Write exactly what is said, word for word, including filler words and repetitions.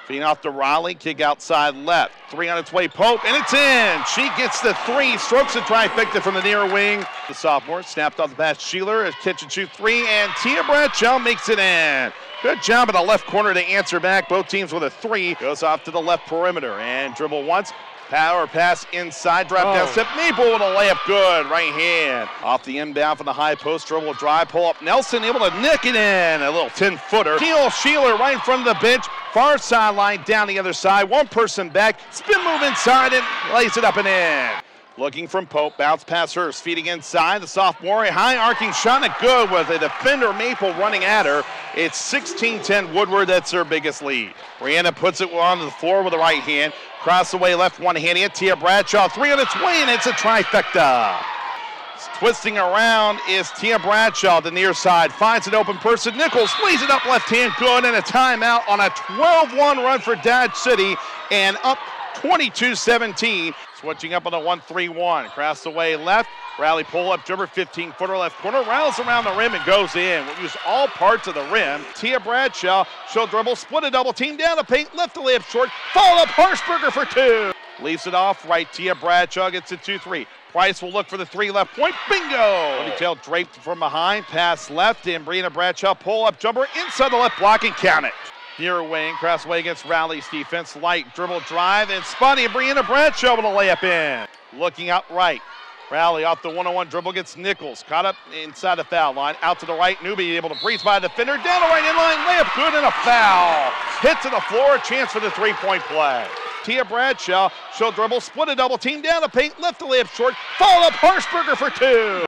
Feeding off to Riley, kick outside left. Three on its way, Pope, and it's in. She gets the three, strokes a trifecta from the near wing. The sophomore snapped off the pass. Sheeler, a catch and shoot three, and Tia Bradshaw makes it in. Good job in the left corner to answer back. Both teams with a three. Goes off to the left perimeter and dribble once. Power pass inside, drop down Oh. step. Maple with a layup, good, right hand. Off the inbound from the high post, dribble drive, pull up. Nelson able to nick it in. A little ten-footer. Keel Sheeler right in front of the bench. Far sideline, down the other side. One person back. Spin move inside and lays it up and in. Looking from Pope, bounce pass Hurst, feeding inside. The sophomore, a high arcing shot, and good with a defender Maple running at her. It's sixteen ten Woodward, that's their biggest lead. Brianna puts it onto the floor with the right hand. Cross away left one handed it. Tia Bradshaw, three on its way, and it's a trifecta. Twisting around is Tia Bradshaw, the near side. Finds an open person. Nichols lays it up left hand, good, and a timeout on a twelve one run for Dodge City, and up twenty-two seventeen. Switching up on a one three one. Across the way left. Rally pull up jumper, fifteen-footer left corner. Rattles around the rim and goes in. We'll use all parts of the rim. Tia Bradshaw, she'll dribble, split a double team, down the paint, left the layup short. Follow up Harshberger for two. Leaves it off right. Tia Bradshaw gets it two three. Price will look for the three left point. Bingo! Ponytail draped from behind. Pass left, and Brianna Bradshaw pull up jumper inside the left block and count it. Near wing, cross way against Rowley's defense. Light dribble drive and spotty. Brianna Bradshaw with a layup in. Looking out right. Rowley off the one-on-one dribble gets Nichols. Caught up inside the foul line. Out to the right. Newby able to breeze by the defender. Down the right inline. Layup good and a foul. Hit to the floor. Chance for the three-point play. Tia Bradshaw, she'll dribble, split a double team, down the paint, left the layup short. Follow up Harshberger for two.